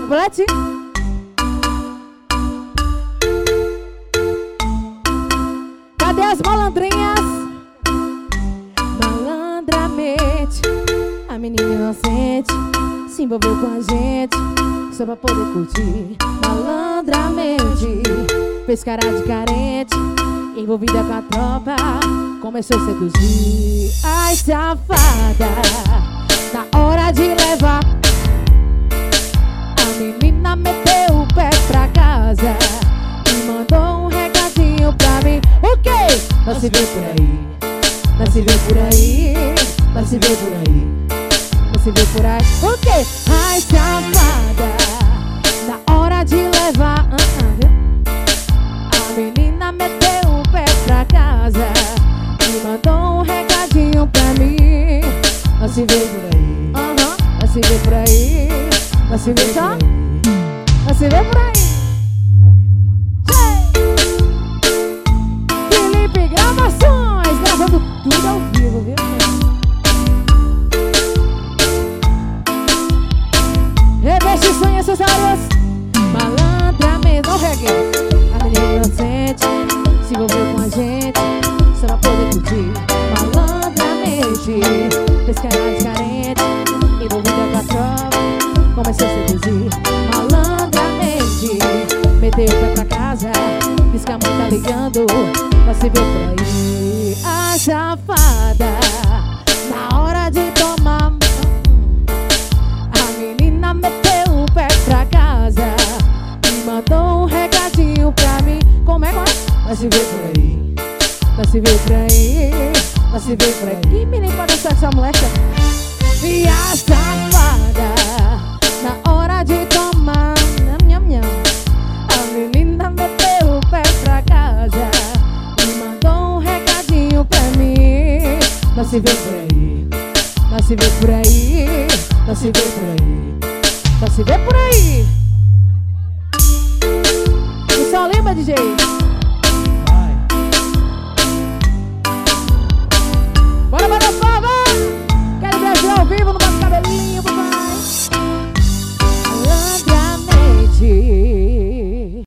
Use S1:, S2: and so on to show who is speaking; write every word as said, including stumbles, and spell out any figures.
S1: Completinho. Cadê as malandrinhas? Malandramente, a menina inocente se envolveu com a gente só pra poder curtir. Malandramente, fez cara de carente, envolvida com a tropa, começou a seduzir. Ai, safada, na hora de levar, a menina meteu o pé pra casa e mandou um recadinho pra mim. O quê? Nós se vê por aí, nós se vê por aí, nós se vê por aí, nós se vê por aí. O quê? Ai, safada, na hora de levar, uh -uh, a menina meteu o pé pra casa e mandou um recadinho pra mim. Nós se vê por aí, uh -huh. Nós se vê por aí, nós se vê por aí, nós se vê por aí. Felipe Gravações, gravando tudo ao vivo, viu? Revestições e acessórios, malandramente, não reggae. A menina inocente se envolveu com a gente só pra poder curtir. Malandramente, fez cara de carente, envolvida com a tropa, começou a seduzir. Malandramente, meteu o pé pra casa, diz que a mãe tá ligando, vai se ver por aí. A safada, na hora de tomar, a menina meteu o pé pra casa e mandou um recadinho pra mim. Como é que é? Vai se ver por aí, vai se ver por aí, vai se ver por aí. Que menino pode dançar com essa moleque? E a safada, na hora de tomar, nham, nham, a menina meteu o pé pra casa e mandou um recadinho pra mim. Nós se vê por aí, nós se vê por aí, nós se vê por aí, nós se vê por aí. E só lembra, D J?